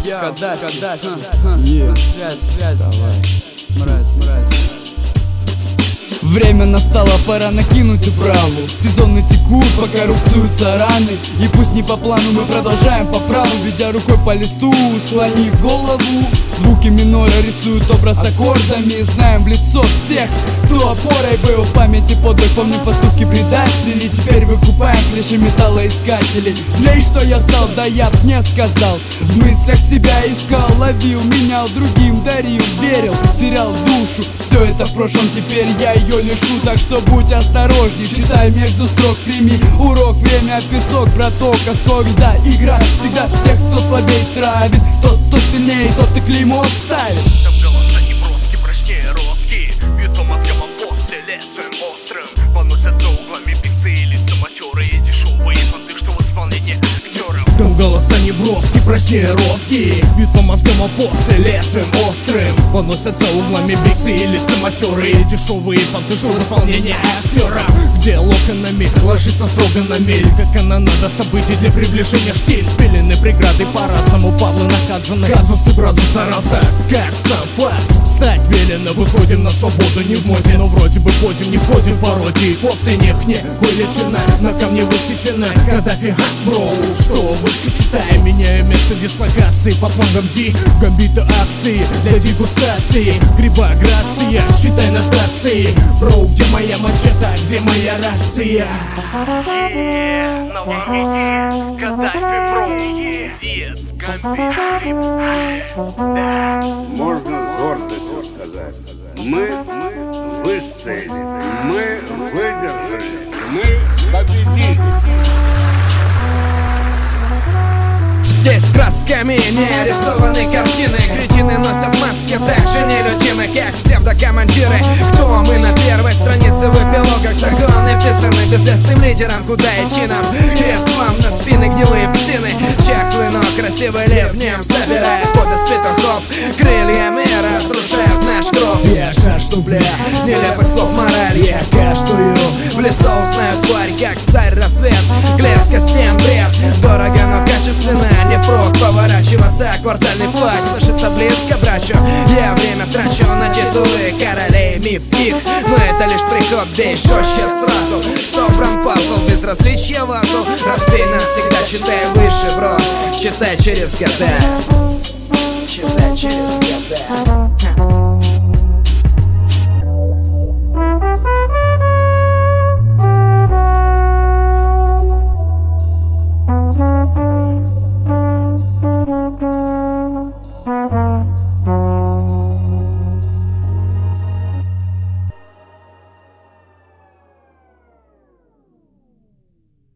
Каддафи, связь, мразь. Время настало, пора накинуть управу. Сезоны текут, пока рубцуются раны. И пусть не по плану, мы продолжаем по праву, ведя рукой по листу, склонив голову. Звуки минора рисуют образ аккордами. Знаем в лицо всех, кто опорой был в памяти подвиг. Помним поступки предателей. Теперь выкупаем клиши металлоискателей. Злей, что я стал, да я б не сказал. В мыслях себя искал, ловил, менял, другим дарил, верил, терял душу. Все это в прошлом, теперь я ее лишу. Так что будь осторожней, читай между строк, прими урок. Время песок, браток, осколок, да, игра всегда тех, кто слабее травит. Тот, кто сильнее, тот и клеймо ставит. Там голоса не броски, прочнее роски. Бьют по мозгам, а после лезвием острым поносятся углами пиццы и лица матерые дешевые фанты, что в исполнении актеров. Там голоса не броски, прочнее роски. Бьют по мозгам, а после лезвием острым поносятся углами биксы и лица матерые дешевые фанты, что в исполнении актеров. Где локонами ложится строго на мель, как она надо событий для приближения штиль. Спилены преграды пора, саму Павла наказаны. Казусы бразуса зараза, как сам фас. Встать велено, выходим на свободу, не в моде, но вроде бы ходим, не входим в пародии. После них не вылечена, на камне высечена Каддафи, броу, что выше читаем. Меняю место дислокации под флангом Ди. Гамбиты акции для дегустации. Гриба грация, читай нотации. Броу, где моя мачете, где моя рация? На волне Каддафи, броу, дед, Гамбит. Можно с гордостью сказать, мы выстояли, мы выдержали, мы победили. Здесь красками не рисованы картины. Кретины носят маски так же нелюдимы, как псевдокомандиры. Кто мы на первой странице в эпилогах? Закон написаны безвестным лидером, куда идти нам? Крест вам на спины гнилые псины. Чахлый, но красивый ливнем собирает подоспит охоп крыльями разрушает наш гроб. Я жажду, бля, нелепых слов мораль. Я каждую в лицо узнаю тварь, как царь рассвет. Клетка стен, бред, дорого, но качественно. Не впрок поворачиваться, квартальный плач слышится близко, брачу. Я время трачу на титулы королей миф-их, но это лишь приход, бей жестче сразу. Собран пазл, безразличия лазл. Разбей навсегда, читай выше, бро. Читай через года. Читай через года.